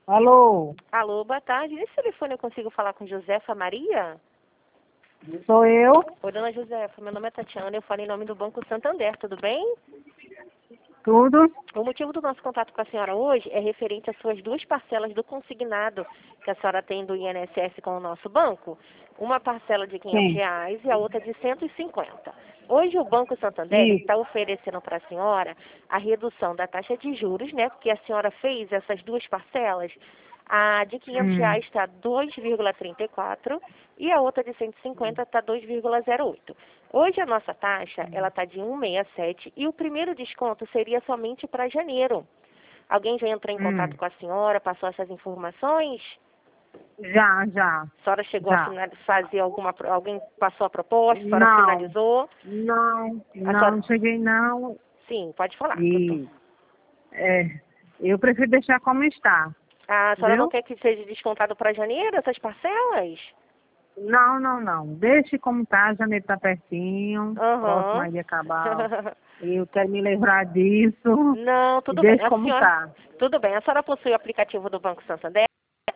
Alô, Alô, boa tarde. Nesse telefone eu consigo falar com Josefa Maria? sou eu? Oi, dona Josefa, meu nome é Tatiana, eu falo em nome do Banco Santander, tudo bem? Tudo? O motivo do nosso contato com a senhora hoje é referente às suas duas parcelas do consignado que a senhora tem do INSS com o nosso banco. Uma parcela de R$ 500 Sim. e a outra de 150. Hoje o Banco Santander Isso. está oferecendo para a senhora a redução da taxa de juros, né? Porque a senhora fez essas duas parcelas. A de R$ 500 está 2,34 e a outra de 150 está 2,08. Hoje a nossa taxa ela está de 1,67 e o primeiro desconto seria somente para janeiro. Alguém já entrou em contato com a senhora, passou essas informações? Já. A senhora chegou a Já. fazer alguém passou a proposta, a senhora Não, finalizou? A senhora, não cheguei não. sim, pode falar. E é, eu prefiro deixar como está, A senhora não viu? quer que seja descontado para janeiro essas parcelas? Não. Deixe como está, janeiro está pertinho, próximo Aham. aí de acabar. Eu quero me livrar disso Não, e tudo bem. deixe como está. Tudo bem. A senhora possui o aplicativo do Banco Santander?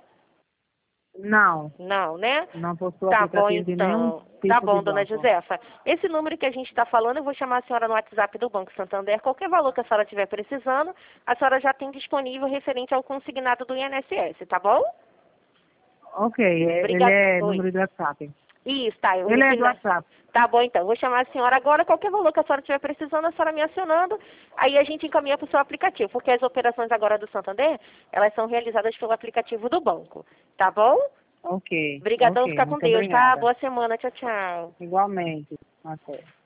Não, Não, né? não possui Tá bom, aplicativo de nenhum então. Tá tipo de bom, dona banco. Josefa. Esse número que a gente está falando, eu vou chamar a senhora no WhatsApp do Banco Santander. Qualquer valor que a senhora estiver precisando, a senhora já tem disponível referente ao consignado do INSS, tá bom? Ok, ele Obrigada. é Oi. número do WhatsApp. Isso, tá. Ele é do WhatsApp. Tá bom, então. Vou chamar a senhora agora. Qualquer valor que a senhora estiver precisando, a senhora me acionando. Aí a gente encaminha para o seu aplicativo. Porque as operações agora do Santander, elas são realizadas pelo aplicativo do banco. Tá bom? Ok, Obrigadão. Fica com muito Deus, tá? obrigada. Boa semana. Tchau, tchau. Igualmente. Até.